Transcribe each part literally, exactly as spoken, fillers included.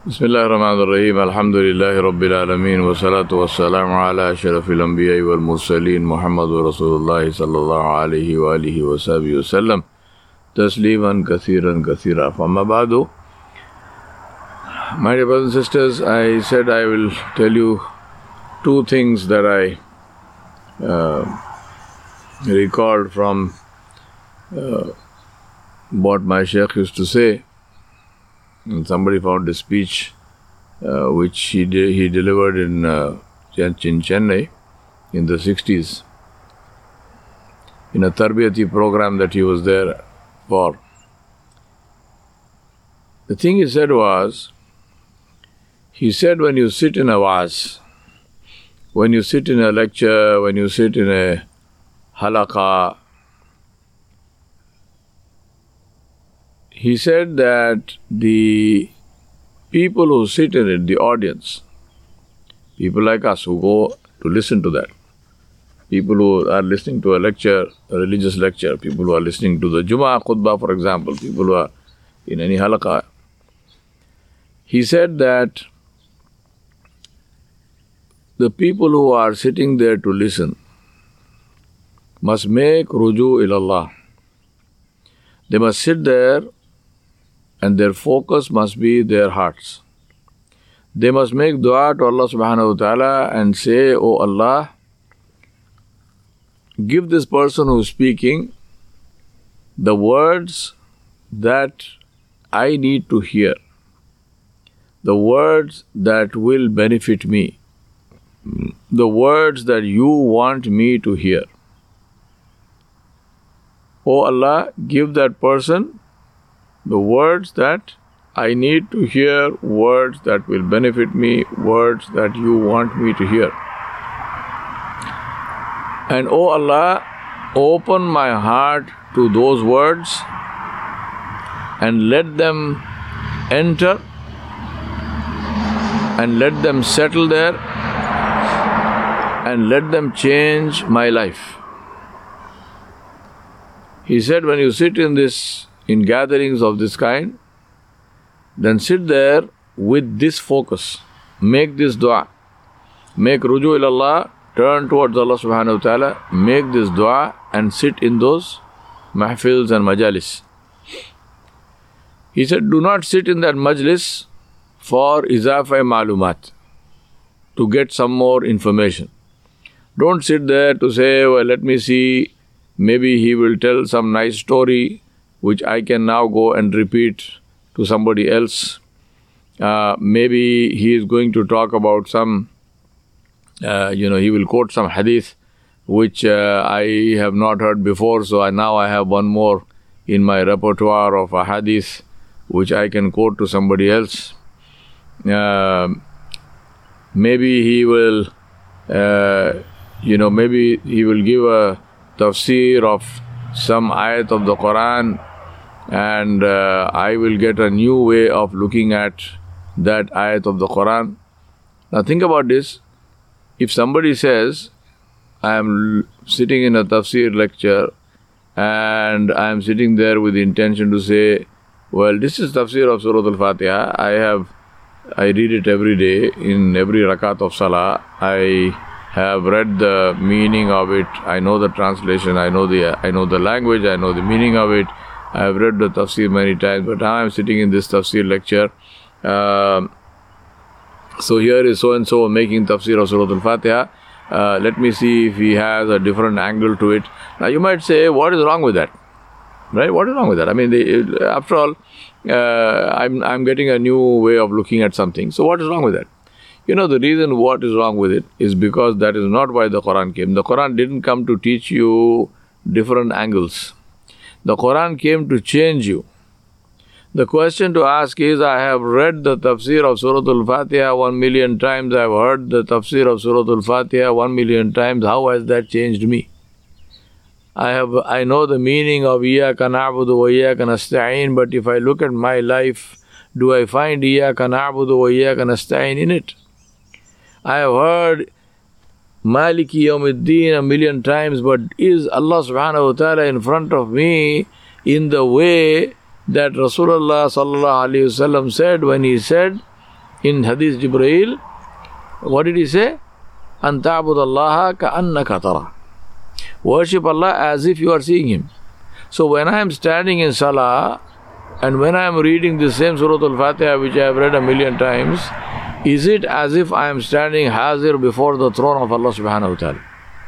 Bismillah ar-Rahman ar-Rahim. Alhamdulillahi Rabbil Alameen. Wa salatu wa salamu ala ashrafil anbiya wal mursaleen. Muhammadu Rasulullah sallallahu alayhi wa alihi wa sahbihi wa sallam. Tasliman kathiran kathira. Amma ba'du. My dear brothers and sisters, I said I will tell you two things that I uh, recalled from uh, what my Shaykh used to say. And somebody found a speech uh, which he de- he delivered in uh, in Chennai in the sixties in a Tarbiyati program that he was there for. The thing he said was, he said when you sit in a waz, when you sit in a lecture, when you sit in a halaqah, he said that the people who sit in it, the audience, people like us who go to listen to that, people who are listening to a lecture, a religious lecture, people who are listening to the Jummah khutbah, for example, people who are in any halaqah, he said that the people who are sitting there to listen must make ruju ilallah. They must sit there and their focus must be their hearts. They must make dua to Allah subhanahu wa ta'ala and say, "Oh Allah, give this person who is speaking the words that I need to hear, the words that will benefit me, the words that you want me to hear. Oh Allah, give that person the words that I need to hear, words that will benefit me, words that you want me to hear. And oh Allah, open my heart to those words and let them enter and let them settle there and let them change my life." He said, when you sit in this in gatherings of this kind, then sit there with this focus. Make this dua. Make ruju ilallah, turn towards Allah subhanahu wa ta'ala, make this dua and sit in those mahfils and majalis. He said, do not sit in that majlis for izafa malumat, to get some more information. Don't sit there to say, well, let me see, maybe he will tell some nice story which I can now go and repeat to somebody else. Uh, maybe he is going to talk about some, uh, you know, he will quote some hadith which uh, I have not heard before, so I, now I have one more in my repertoire of a hadith which I can quote to somebody else. Uh, maybe he will, uh, you know, maybe he will give a tafsir of some ayat of the Quran, and uh, I will get a new way of looking at that ayat of the Quran. Now think about this. If somebody says, I am sitting in a tafsir lecture and I am sitting there with the intention to say, well, this is tafsir of Surah Al-Fatiha. I have, I read it every day in every rakat of Salah. I have read the meaning of it. I know the translation. I know the I know the language. I know the meaning of it. I have read the tafsir many times. But now I am sitting in this tafsir lecture. Uh, so here is so and so making tafsir of Surah Al-Fatiha. Uh, let me see if he has a different angle to it. Now you might say, what is wrong with that? Right? What is wrong with that? I mean, they, after all, uh, I'm I'm getting a new way of looking at something. So what is wrong with that? You know, the reason what is wrong with it is because that is not why the Quran came. The Quran didn't come to teach you different angles. The Quran came to change you. The question to ask is, I have read the tafsir of Surah Al-Fatiha one million times. I have heard the tafsir of Surah Al-Fatiha one million times. How has that changed me? I have, I know the meaning of Iyaka na'budu wa Iyaka nasta'in, but if I look at my life, do I find Iyaka na'budu wa Iyaka nasta'in in it? I have heard Maliki Yawmiddin a million times, but is Allah subhanahu wa ta'ala in front of me in the way that Rasulullah sallallahu alaihi wasallam said when he said, In Hadith Jibreel, what did he say? أَن تَعْبُدَ اللَّهَ كَأَنَّكَ تَرَى. Worship Allah as if you are seeing Him. So when I am standing in Salah, and when I am reading the same Surah Al-Fatiha which I have read a million times, is it as if I am standing hazir before the throne of Allah subhanahu wa ta'ala?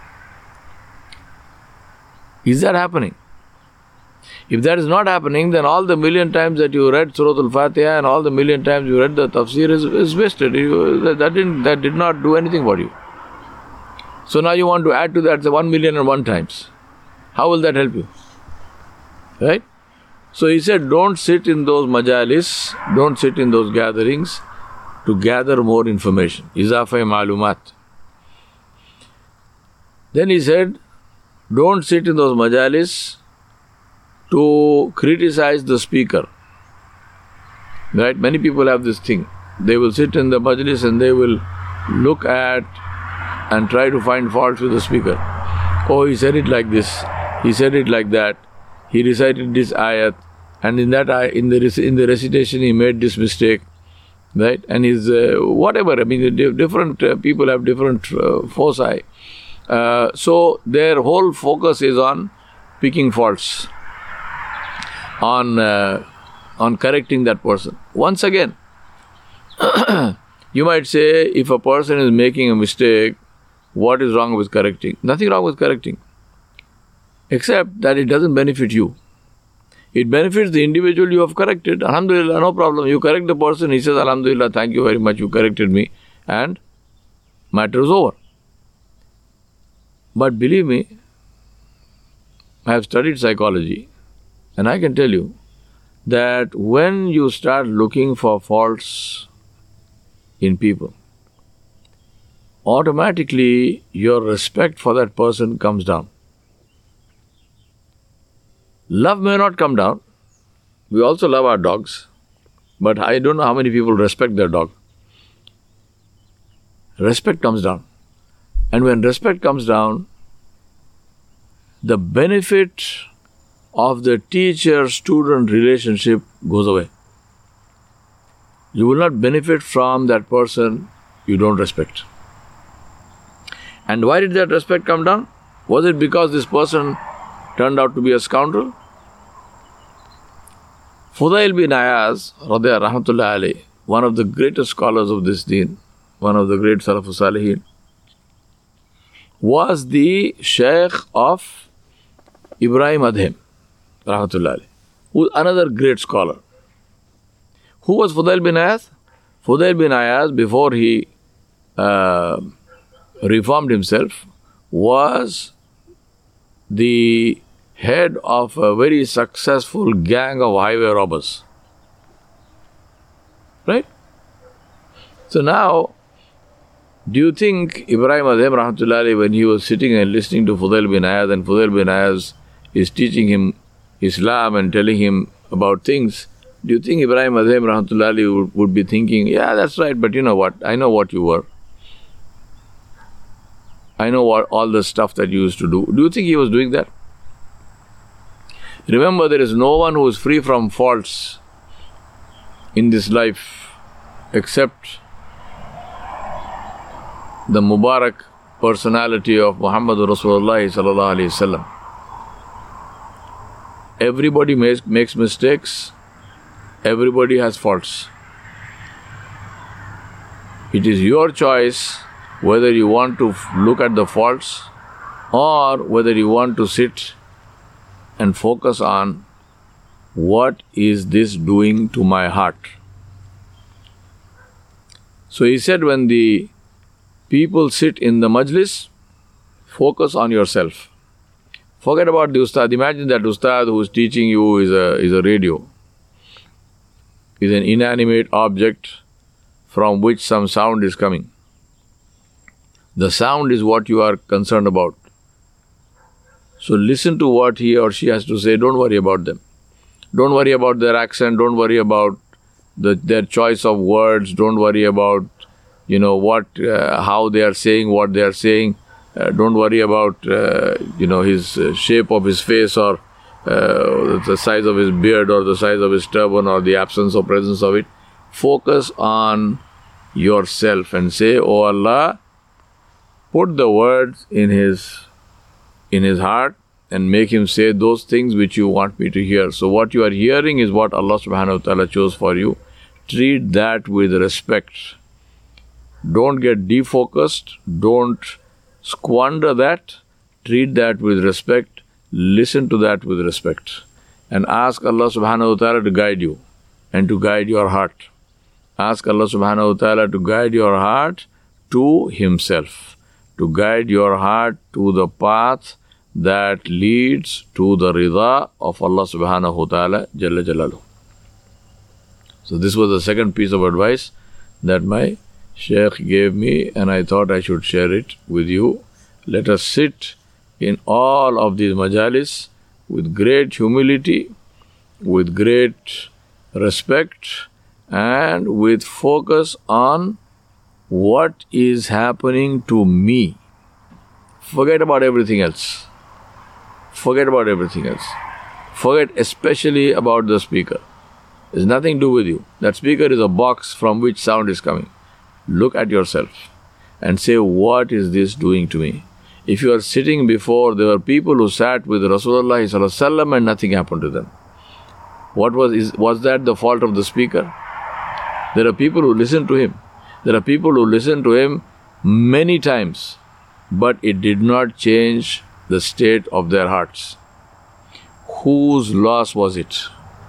Is that happening? If that is not happening, then all the million times that you read Surah Al-Fatiha and all the million times you read the tafsir is, is wasted. You, that, that, didn't, that did not do anything for you. So now you want to add to that the one million and one times. How will that help you? Right? So he said, don't sit in those majalis, don't sit in those gatherings to gather more information. Izafa ma'lumat. Then he said, don't sit in those majalis to criticize the speaker. Right? Many people have this thing. They will sit in the majlis and they will look at and try to find faults with the speaker. Oh, he said it like this. He said it like that. He recited this ayat, and in that ayat, in the in the recitation he made this mistake, right? And his uh, whatever. I mean, different uh, people have different uh, foci. Uh, so their whole focus is on picking faults, on uh, on correcting that person. Once again, you might say, if a person is making a mistake, what is wrong with correcting? Nothing wrong with correcting, except that it doesn't benefit you. It benefits the individual you have corrected. Alhamdulillah, no problem. You correct the person, he says, Alhamdulillah, thank you very much, you corrected me, and matter is over. But believe me, I have studied psychology, and I can tell you that when you start looking for faults in people, automatically your respect for that person comes down. Love may not come down. We also love our dogs, but I don't know how many people respect their dog. Respect comes down. And when respect comes down, the benefit of the teacher-student relationship goes away. You will not benefit from that person you don't respect. And why did that respect come down? Was it because this person turned out to be a scoundrel? Fudail bin Ayaz, rahmatullahi alayhi, one of the greatest scholars of this deen, one of the great Salafus Salihin, was the Shaykh of Ibrahim Adhem, rahmatullahi alayhi, who was another great scholar. Who was Fudail bin Ayaz? Fudail bin Ayaz, before he uh, reformed himself, was the head of a very successful gang of highway robbers. Right? So now, do you think Ibrahim Adhem rahmatullahi, when he was sitting and listening to Fudail bin Ayaz, and Fudail bin Ayaz is teaching him Islam and telling him about things, do you think Ibrahim Adhem rahmatullahi would, would be thinking, yeah, that's right, but you know what, I know what you were. I know what all the stuff that you used to do. Do you think he was doing that? Remember, there is no one who is free from faults in this life except the Mubarak personality of Muhammadur Rasulullah sallallahu alaihi wasallam. Everybody makes, makes mistakes. Everybody has faults. It is your choice whether you want to look at the faults or whether you want to sit and focus on what is this doing to my heart. So he said, when the people sit in the majlis, focus on yourself. Forget about the ustad. Imagine that ustad who is teaching you is a, is a radio, is an inanimate object from which some sound is coming. The sound is what you are concerned about. So listen to what he or she has to say. Don't worry about them. Don't worry about their accent. Don't worry about the, their choice of words. Don't worry about, you know, what, uh, how they are saying what they are saying. Uh, don't worry about, uh, you know, his uh, shape of his face, or uh, the size of his beard, or the size of his turban, or the absence or presence of it. Focus on yourself and say, "Oh Allah, put the words in his in his heart and make him say those things which you want me to hear." So what you are hearing is what Allah subhanahu wa ta'ala chose for you. Treat that with respect. Don't get defocused. Don't squander that. Treat that with respect. Listen to that with respect. And ask Allah subhanahu wa ta'ala to guide you and to guide your heart. Ask Allah subhanahu wa ta'ala to guide your heart to Himself. To guide your heart to the path that leads to the rida of Allah subhanahu wa ta'ala Jalla Jalaluhu. So this was the second piece of advice that my Shaykh gave me, and I thought I should share it with you. Let us sit in all of these majalis with great humility, with great respect, and with focus on what is happening to me. Forget about everything else. Forget about everything else. Forget especially about the speaker. It has nothing to do with you. That speaker is a box from which sound is coming. Look at yourself and say, what is this doing to me? If you are sitting before, there were people who sat with Rasulullah sallallahu alaihi wasallam and nothing happened to them. What was, is, was that the fault of the speaker? There are people who listen to him. There are people who listen to him many times, but it did not change the state of their hearts. Whose loss was it?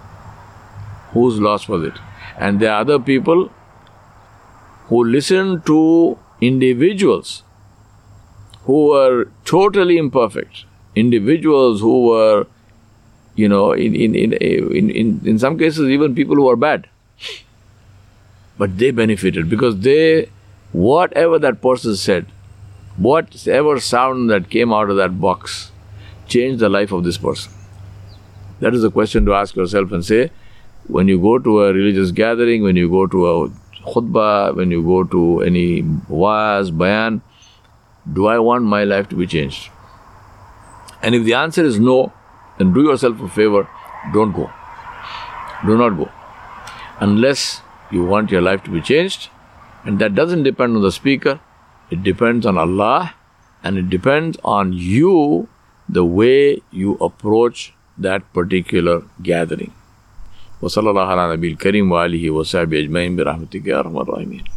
Whose loss was it? And there are other people who listen to individuals who were totally imperfect, individuals who were, you know, in in in in in, in some cases even people who are bad. But they benefited because they, whatever that person said, whatever sound that came out of that box, changed the life of this person. That is the question to ask yourself and say, when you go to a religious gathering, when you go to a khutbah, when you go to any waz, bayan, do I want my life to be changed? And if the answer is no, then do yourself a favor, don't go. Do not go. Unless you want your life to be changed, and that doesn't depend on the speaker, it depends on Allah, and it depends on you, the way you approach that particular gathering. وصلى الله على نبي الكريم وآله وصحبه أجمعين برحمتك يا أرحم الراحمين.